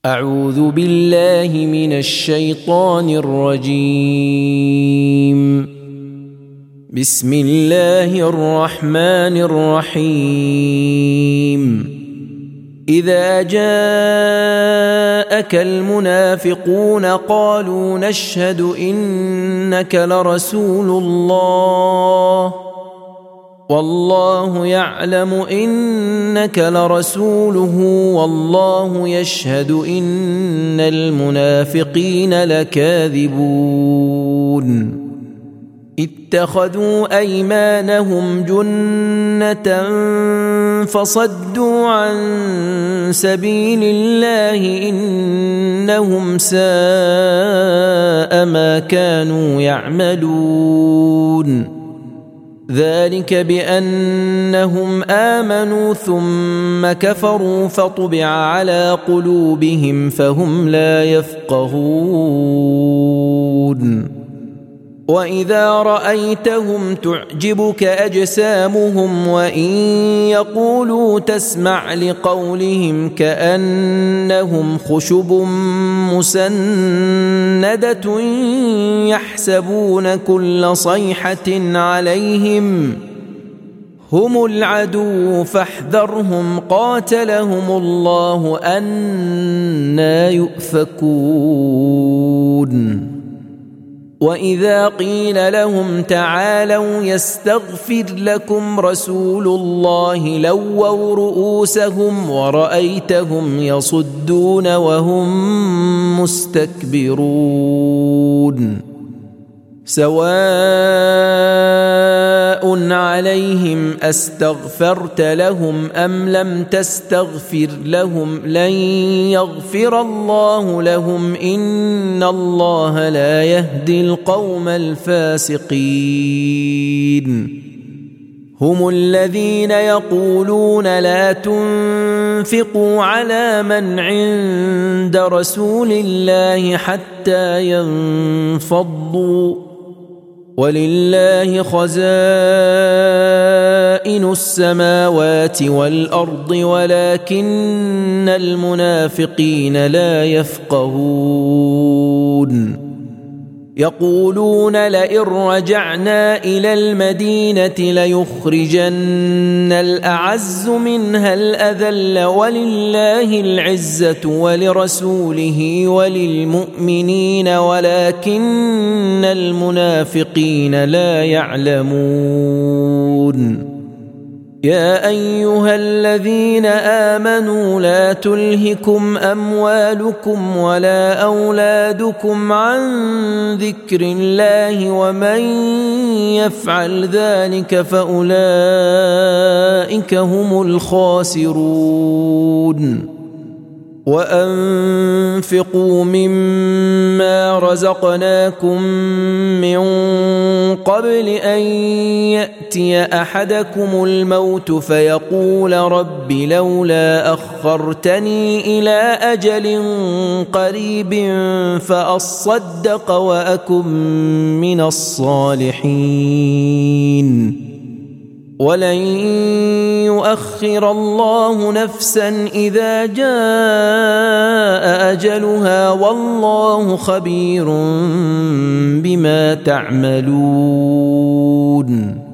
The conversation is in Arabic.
أعوذ بالله من الشيطان الرجيم. بسم الله الرحمن الرحيم. إذا جاءك المنافقون قالوا نشهد إنك لرسول الله والله يعلم إنك لرسوله والله يشهد إن المنافقين لكاذبون. اتخذوا أيمانهم جنة فصدوا عن سبيل الله إنهم ساء ما كانوا يعملون. ذلك بأنهم آمنوا ثم كفروا فطبع على قلوبهم فهم لا يفقهون. وإذا رأيتهم تعجبك أجسامهم وإن يقولوا تسمع لقولهم كأنهم خشب مسندة يحسبون كل صيحة عليهم هم العدو فاحذرهم قاتلهم الله أنى يؤفكون. وإذا قيل لهم تعالوا يستغفر لكم رسول الله لووا رؤوسهم ورأيتهم يصدون وهم مستكبرون. سواء عليهم أستغفرت لهم أم لم تستغفر لهم لن يغفر الله لهم إن الله لا يهدي القوم الفاسقين. هم الذين يقولون لا تنفقوا على من عند رسول الله حتى ينفضوا ولله خزائن السماوات والأرض ولكن المنافقين لا يفقهون. يقولون لئن رجعنا إلى المدينة ليخرجن الأعز منها الأذل ولله العزة ولرسوله وللمؤمنين ولكن المنافقين لا يعلمون. يا أيها الذين آمنوا لا تلهكم أموالكم ولا أولادكم عن ذكر الله ومن يفعل ذلك فأولئك هم الخاسرون. وأنفقوا مما رزقناكم من قبل أن يأتي أحدكم الموت فيقول رب لولا أخرتني إلى أجل قريب فأصدق وأكن من الصالحين. ولن يؤخر الله نفسا إذا جاء أجلها والله خبير بما تعملون.